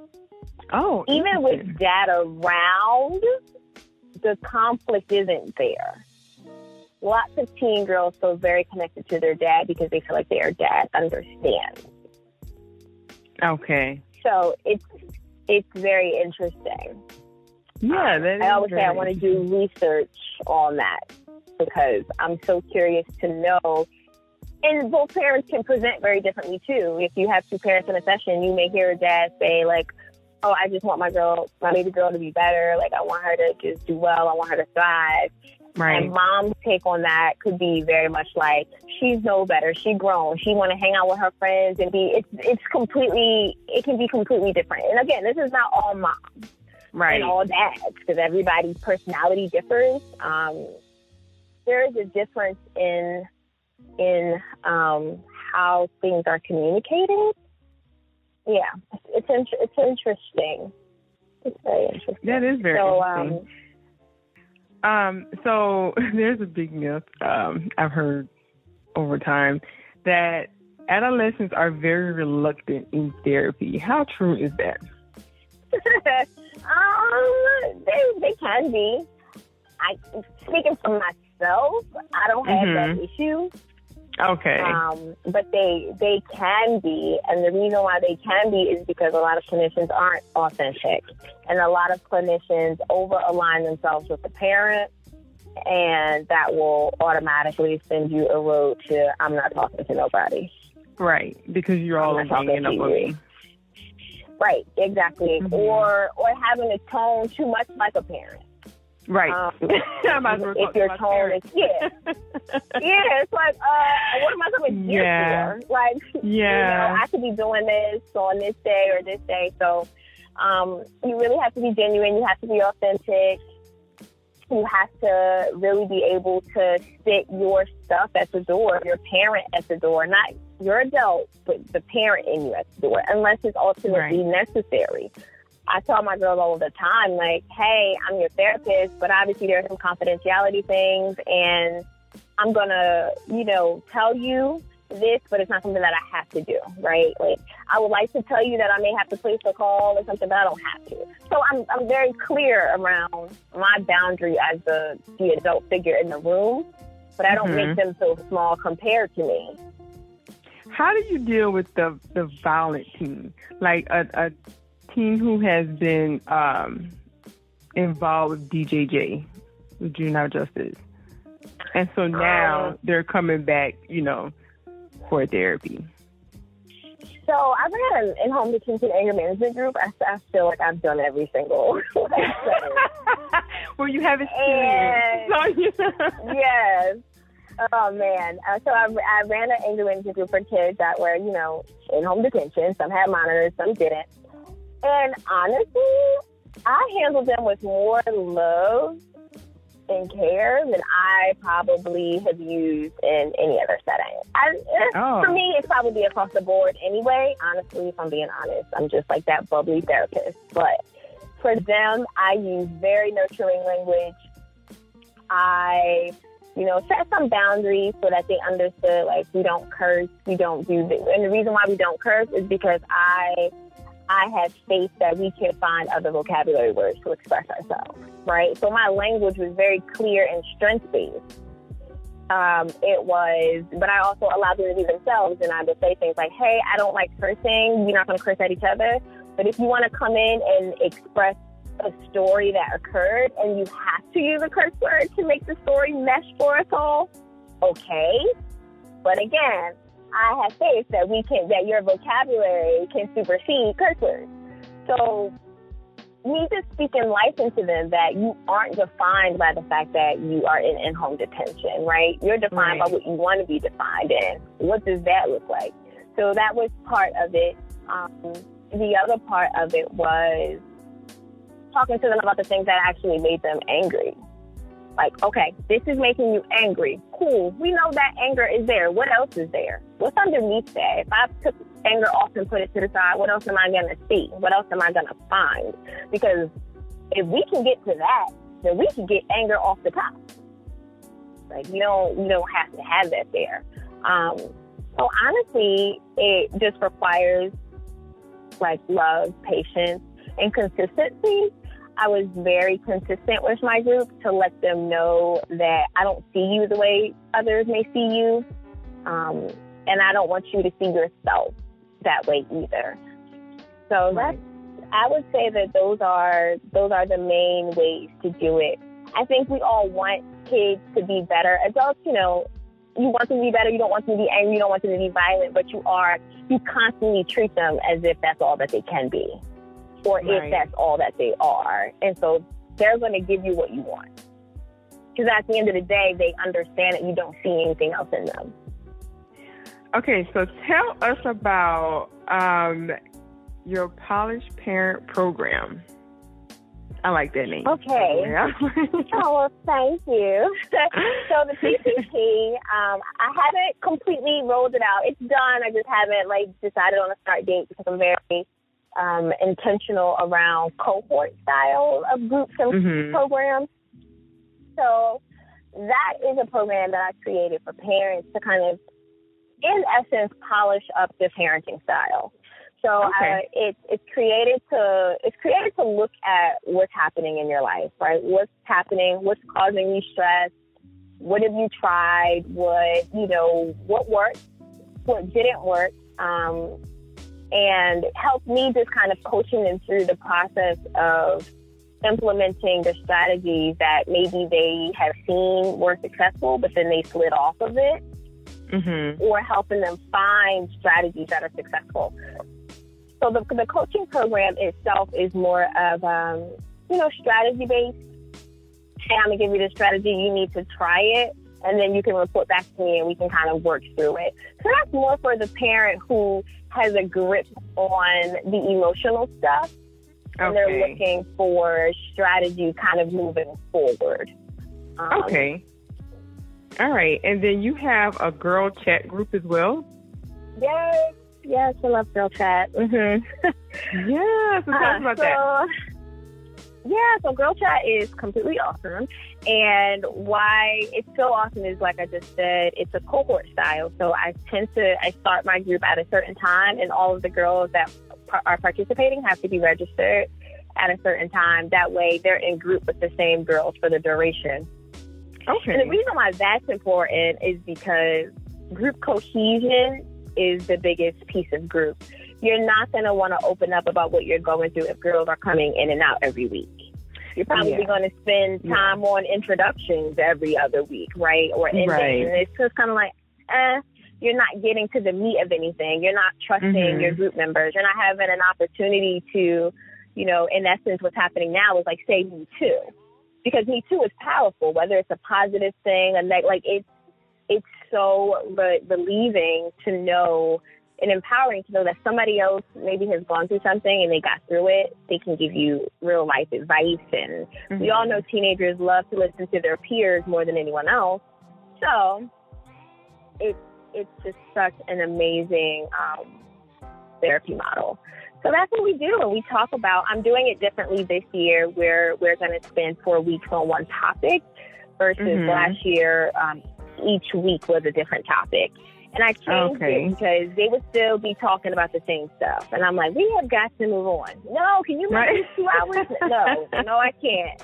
Oh, even with dad around, the conflict isn't there. Lots of teen girls feel very connected to their dad because they feel like their dad understands. Okay. So it's it's very interesting. Yeah, that is I always say I want to do research on that because I'm so curious to know. And both parents can present very differently too. If you have two parents in a session, you may hear a dad say, like, oh, I just want my girl, my baby girl to be better. Like, I want her to just do well. I want her to thrive. Right. And mom's take on that could be very much like, she's no better. She grown. She want to hang out with her friends and be, it's it's completely, it can be completely different. And again, this is not all moms. Right. And all dads, because everybody's personality differs. Um, there is a difference in, in um, how things are communicated. Yeah, it's it's, it's interesting. It's very interesting. That is very so, interesting. Um, um, so there's a big myth um, I've heard over time that adolescents are very reluctant in therapy. How true is that? um, they they can be. I speaking for myself, I don't have mm-hmm. that issue. Okay. Um, but they they can be, and the reason why they can be is because a lot of clinicians aren't authentic, and a lot of clinicians over-align themselves with the parent, and that will automatically send you a road to I'm not talking to nobody. Right, because you're all hanging up on me. Right, exactly. Mm-hmm. Or or having a tone too much like a parent. Right. Um, if your tone is, yeah. yeah, it's like, uh, what am I coming here yeah. for? Like, yeah. you know, I could be doing this on this day or this day. So um, you really have to be genuine. You have to be authentic. You have to really be able to sit your stuff at the door, your parent at the door, not your adult, but the parent in you at the door, unless it's ultimately right. necessary. I tell my girls all the time, like, hey, I'm your therapist, but obviously there are some confidentiality things, and I'm going to, you know, tell you this, but it's not something that I have to do, right? Like, I would like to tell you that I may have to place a call or something, but I don't have to. So I'm I'm very clear around my boundary as the, the adult figure in the room, but I don't mm-hmm. make them so small compared to me. How do you deal with the, the violent teen? Like a, a teen who has been um, involved with D J J, with Juvenile Justice. And so now um, they're coming back, you know, for therapy. So I ran an in-home detention anger management group. I, I feel like I've done every single well, you have experience. And, yes. Oh, man. Uh, so I, I ran an anger management group for kids that were, you know, in-home detention. Some had monitors, some didn't. And honestly, I handled them with more love and care than I probably have used in any other setting. I, oh. For me, it's probably across the board anyway. Honestly, if I'm being honest, I'm just like that bubbly therapist. But for them, I use very nurturing language. I, you know, set some boundaries so that they understood, like, we don't curse, we don't do this. And the reason why we don't curse is because I... I had faith that we can find other vocabulary words to express ourselves, right? So my language was very clear and strength-based. Um, it was, but I also allowed them to be themselves, and I would say things like, hey, I don't like cursing. We're not going to curse at each other. But if you want to come in and express a story that occurred and you have to use a curse word to make the story mesh for us all, okay. But again, I have faith that we can, that your vocabulary can supersede curse words. So we just speaking life into them that you aren't defined by the fact that you are in in-home detention, right? You're defined right. by what you want to be defined in. What does that look like? So that was part of it. Um, the other part of it was talking to them about the things that actually made them angry. Like, okay, this is making you angry. Cool. We know that anger is there. What else is there? What's underneath that? If I took anger off and put it to the side, what else am I going to see? What else am I going to find? Because if we can get to that, then we can get anger off the top. Like, you don't, you don't have to have that there. Um, so honestly, it just requires like love, patience, and consistency. I was very consistent with my group to let them know that I don't see you the way others may see you. Um, and I don't want you to see yourself that way either. So right. that's, I would say that those are, those are the main ways to do it. I think we all want kids to be better. Adults, you know, you want them to be better. You don't want them to be angry. You don't want them to be violent, but you are, you constantly treat them as if that's all that they can be. Or right. if that's all that they are. And so they're going to give you what you want. Because at the end of the day, they understand that you don't see anything else in them. Okay, so tell us about um, your Polished Parent Program. I like that name. Okay. Yeah. Oh, well, thank you. So the P P P, um, I haven't completely rolled it out. It's done. I just haven't, like, decided on a start date because I'm very... Um, intentional around cohort style of groups and mm-hmm. programs. So that is a program that I created for parents to kind of, in essence, polish up their parenting style. So okay. uh, it's it's created to it's created to look at what's happening in your life, right? What's happening? What's causing you stress? What have you tried? What you know? What worked? What didn't work? Um, And help me just kind of coaching them through the process of implementing the strategies that maybe they have seen were successful, but then they slid off of it, mm-hmm. or helping them find strategies that are successful. So the, the coaching program itself is more of, um, you know, strategy-based. Hey, I'm going to give you this strategy. You need to try it. And then you can report back to me and we can kind of work through it. So that's more for the parent who has a grip on the emotional stuff. And okay. they're looking for strategy kind of moving forward. Um, okay. All right. And then you have a girl chat group as well? Yes. Yes, I love girl chat. Mm-hmm. Yeah. So tell us about so, that. Yeah, so Girl Chat is completely awesome. And why it's so awesome is, like I just said, it's a cohort style. So I tend to, I start my group at a certain time, and all of the girls that are participating have to be registered at a certain time. That way they're in group with the same girls for the duration. Okay. And the reason why that's important is because group cohesion is the biggest piece of group. you're not going to want to open up about what you're going through if girls are coming in and out every week. You're probably yeah. going to spend time yeah. on introductions every other week, right? Or ending. Right. And it's just kind of like, eh, you're not getting to the meat of anything. You're not trusting mm-hmm. your group members. You're not having an opportunity to, you know, in essence, what's happening now is like, say Me Too. Because Me Too is powerful, whether it's a positive thing, a neg- like it's, it's so re- relieving to know and empowering to know that somebody else maybe has gone through something and they got through it. They can give you real life advice. And mm-hmm. we all know teenagers love to listen to their peers more than anyone else. So it's, it's just such an amazing um, therapy model. So that's what we do. And we talk about, I'm doing it differently this year where we're going to spend four weeks on one topic versus mm-hmm. last year. Um, each week was a different topic. And I changed okay. it because they would still be talking about the same stuff. And I'm like, we have got to move on. No, can you make right. two hours? No, no, I can't.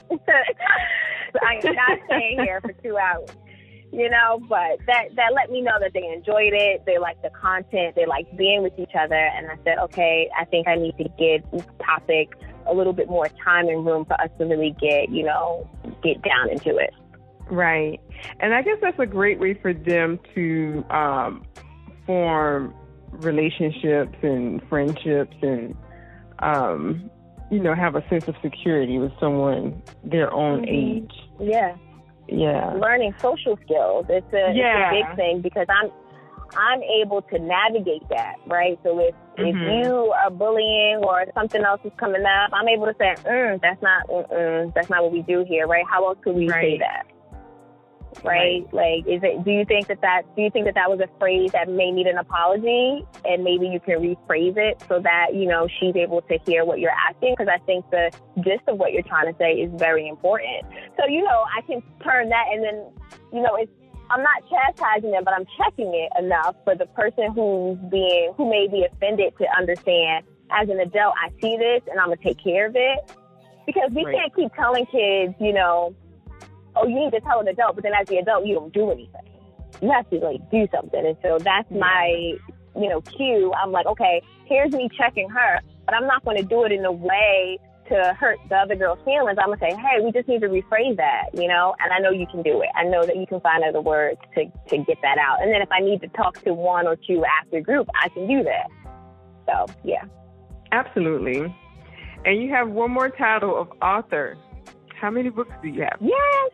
So I'm not staying here for two hours. You know, but that, that let me know that they enjoyed it. They liked the content. They liked being with each other. And I said, okay, I think I need to give each topic a little bit more time and room for us to really get, you know, get down into it. Right. And I guess that's a great way for them to um, form relationships and friendships and, um, you know, have a sense of security with someone their own mm-hmm. age. Yeah. Yeah. Learning social skills. It's a, yeah. it's a big thing because I'm I'm able to navigate that, right? So if, mm-hmm. if you are bullying or something else is coming up, I'm able to say, mm, that's not mm-mm, that's not what we do here, right? How else could we right. say that? Right? right? Like, is it? Do you think that that? Do you think that that was a phrase that may need an apology, and maybe you can rephrase it so that you know she's able to hear what you're asking? Because I think the gist of what you're trying to say is very important. So you know, I can turn that, and then you know, it's I'm not chastising them, but I'm checking it enough for the person who's being who may be offended to understand. As an adult, I see this, and I'm gonna take care of it because we right. can't keep telling kids, you know. Oh, you need to tell an adult, but then as the adult, you don't do anything. You have to, like, do something. And so that's my, you know, cue. I'm like, okay, here's me checking her, but I'm not going to do it in a way to hurt the other girl's feelings. I'm going to say, hey, we just need to rephrase that, you know, and I know you can do it. I know that you can find other words to, to get that out. And then if I need to talk to one or two after group, I can do that. So, yeah. Absolutely. And you have one more title of author. How many books do you have? Yes.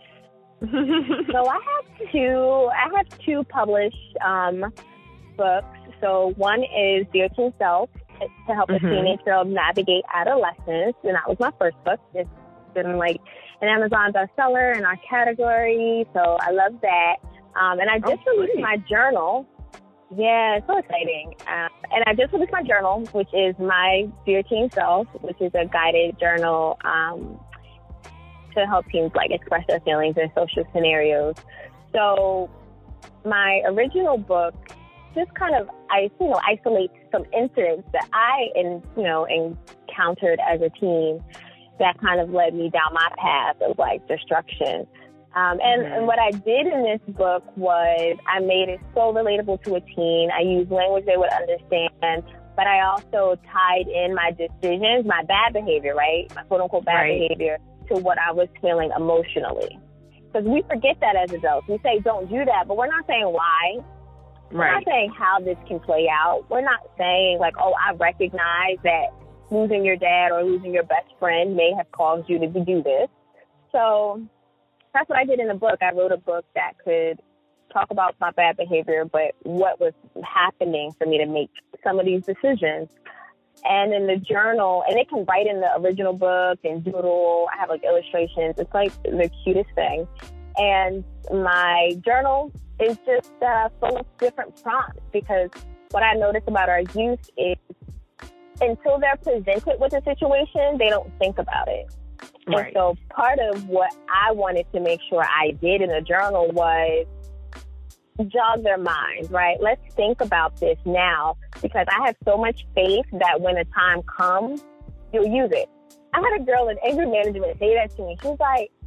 So I have two. I have two published um, books. So one is Dear Teen Self, to help mm-hmm. a teenage girl navigate adolescence, and that was my first book. It's been like an Amazon bestseller in our category, so I love that. Um, and I just oh, released my journal. Yeah, it's so exciting. Uh, and I just released my journal, which is my Dear Teen Self, which is a guided journal. Um, to help teens like express their feelings in social scenarios. So my original book just kind of I you know isolates some incidents that I and you know encountered as a teen that kind of led me down my path of like destruction. Um, and, mm-hmm. and what I did in this book was I made it so relatable to a teen. I used language they would understand, but I also tied in my decisions, my bad behavior, right? My quote unquote bad right. behavior to what I was feeling emotionally. Because we forget that as adults. We say, don't do that, but we're not saying why. We're right. not saying how this can play out. We're not saying like, oh, I recognize that losing your dad or losing your best friend may have caused you to do this. So that's what I did in the book. I wrote a book that could talk about my bad behavior, but what was happening for me to make some of these decisions. And in the journal, and it can write in the original book and doodle. I have like illustrations. It's like the cutest thing. And my journal is just uh, full of different prompts because what I notice about our youth is until they're presented with a situation, they don't think about it. Right. And so part of what I wanted to make sure I did in the journal was jog their minds, right? Let's think about this now because I have so much faith that when the time comes, you'll use it. I had a girl in anger management say that to me. She was like,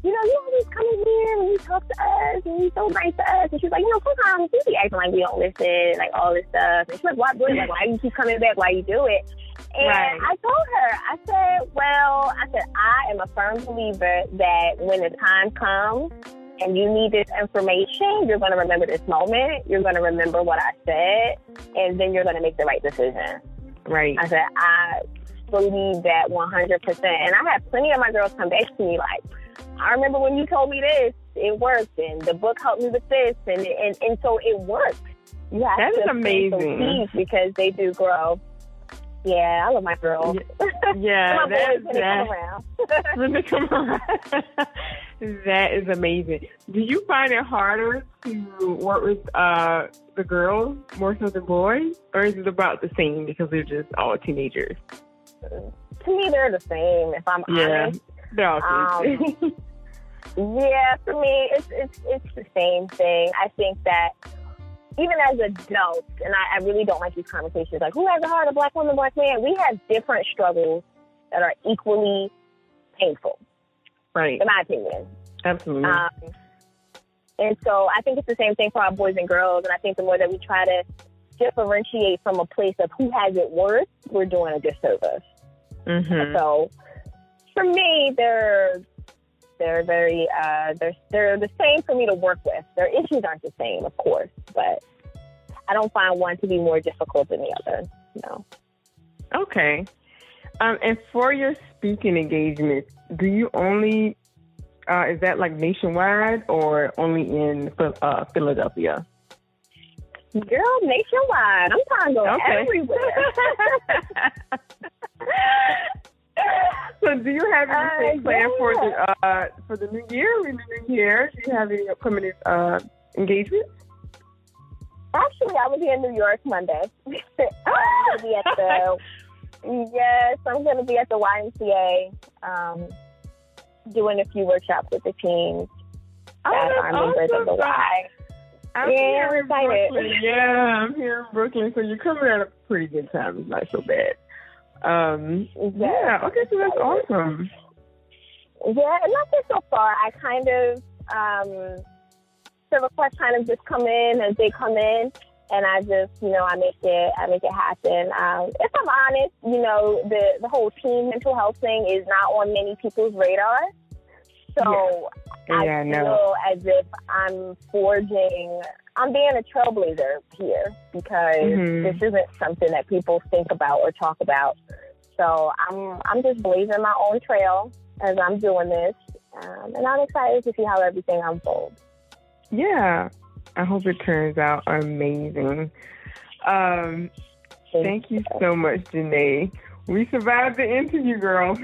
you know, you always come in here and you talk to us and you're so nice to us. And she's like, you know, sometimes we be acting like we don't listen, like all this stuff. And she's like, why, really? Like, why you keep coming back? Why you do it? And right. I told her, I said, well, I said, I am a firm believer that when the time comes and you need this information, you're going to remember this moment. You're going to remember what I said, and then you're going to make the right decision. Right. I said, I believe that one hundred percent. And I had plenty of my girls come back to me like, I remember when you told me this, it worked, and the book helped me with this, and and, and so it works. You have that to is amazing. Because they do grow. Yeah, I love my girls. Yeah, my that, boys when that, they come around. when they come around. That is amazing. Do you find it harder to work with uh, the girls more so than boys, or is it about the same because they're just all teenagers? To me, they're the same. If I'm yeah, honest, they're all um, yeah. For me, it's it's it's the same thing. I think that even as adults, and I, I really don't like these conversations like who has a heart, a black woman, black man. We have different struggles that are equally painful. Right. In my opinion. Absolutely. Um, and so I think it's the same thing for our boys and girls. And I think the more that we try to differentiate from a place of who has it worse, we're doing a disservice. Mm-hmm. So for me, they're they're very uh, they're they're the same for me to work with. Their issues aren't the same, of course, but I don't find one to be more difficult than the other. No. Okay. Um, and for your speaking engagements, do you only, uh, is that like nationwide or only in uh, Philadelphia? Girl, nationwide. I'm trying to go okay. everywhere. So do you have anything uh, planned yeah. for the uh, for the new year? In the new year, do you have any upcoming uh, engagements? Actually, I will be in New York Monday. I'm going to be at the... Yes, I'm going to be at the Y M C A um, doing a few workshops with the teens oh, that are members awesome. of the Y. I'm yeah, here in excited. Brooklyn. Yeah, I'm here in Brooklyn, so you're coming at a pretty good time. It's not so bad. Um, yeah, okay, so that's awesome. Yeah, and not just so far. I kind of, um, the requests kind of just come in as they come in. And I just, you know, I make it, I make it happen. Um, if I'm honest, you know, the, the whole teen mental health thing is not on many people's radar. So yeah. I Yeah, feel no. as if I'm forging, I'm being a trailblazer here because mm-hmm. this isn't something that people think about or talk about. So I'm, I'm just blazing my own trail as I'm doing this. Um, and I'm excited to see how everything unfolds. Yeah. I hope it turns out amazing. Um, thank you so much, Janae. We survived the interview, girl.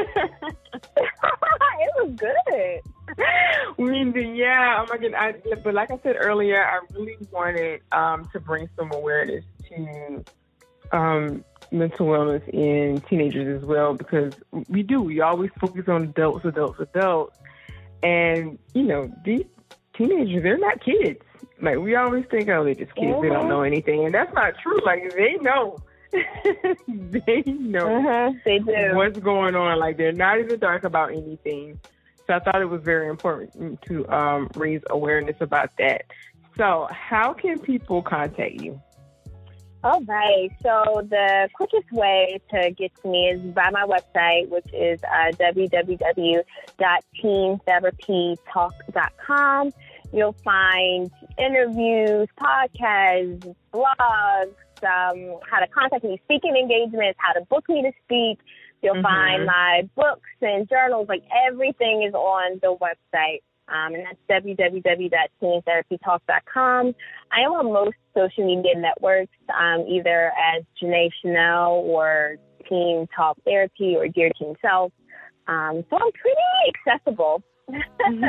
It was good. We did, yeah. Oh my God. I, but like I said earlier, I really wanted um, to bring some awareness to um, mental wellness in teenagers as well, because we do. We always focus on adults, adults, adults. And, you know, these teenagers, they're not kids. Like, we always think, oh, they're just kids. Mm-hmm. They don't know anything. And that's not true. Like, they know. they know uh-huh. they do. what's going on. Like, they're not in the dark about anything. So I thought it was very important to um, raise awareness about that. So how can people contact you? All right. So the quickest way to get to me is by my website, which is uh, w w w dot teen therapy talk dot com. You'll find interviews, podcasts, blogs, um, how to contact me, speaking engagements, how to book me to speak. You'll mm-hmm. find my books and journals. Like, everything is on the website. Um, and that's w w w dot teen therapy talk dot com. I am on most social media networks, um, either as Janae Chanel or Teen Talk Therapy or Dear Teen Self. Um, so I'm pretty accessible. so I'm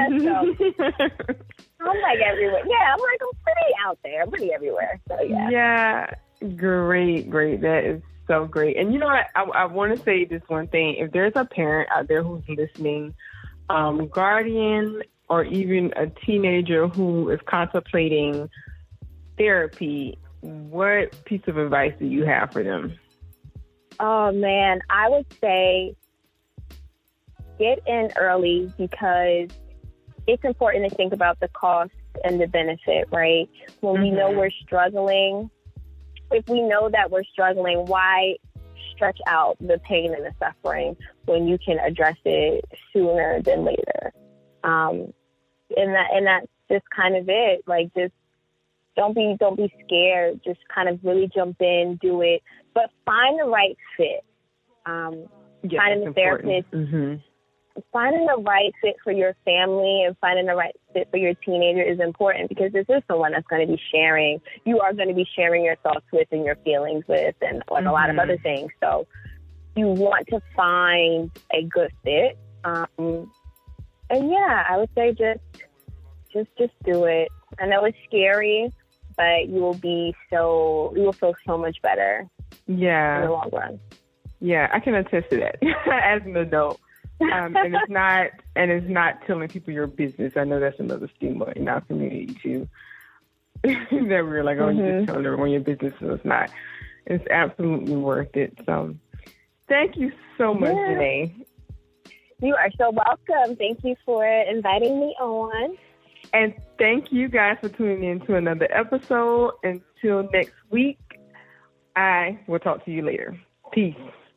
like everywhere. Yeah, I'm like, I'm pretty out there. I'm pretty everywhere. So yeah. Yeah, great, great. That is so great. And you know what? I, I want to say this one thing. If there's a parent out there who's listening, um, guardian, or even a teenager who is contemplating therapy, what piece of advice do you have for them? Oh, man, I would say get in early because it's important to think about the cost and the benefit, right? When mm-hmm. we know we're struggling, if we know that we're struggling, why stretch out the pain and the suffering when you can address it sooner than later? Um, and that, and that's just kind of it. Like, just don't be, don't be scared. Just kind of really jump in, do it, but find the right fit. Um, yeah, finding a therapist, mm-hmm. finding the right fit for your family and finding the right fit for your teenager is important, because this is someone that's going to be sharing, you are going to be sharing your thoughts with and your feelings with and like mm-hmm. a lot of other things. So you want to find a good fit. Um, and yeah, I would say just, just, just do it. I know it's scary, but you will be so, you will feel so much better. Yeah. In the long run. Yeah, I can attest to that as an adult. Um, and it's not, and it's not telling people your business. I know that's another stigma in our community too. that we're like, oh, mm-hmm. you just telling everyone your business, so it's not. It's absolutely worth it. So, thank you so much, yeah. Janae. You are so welcome. Thank you for inviting me on. And thank you guys for tuning in to another episode. Until next week, I will talk to you later. Peace.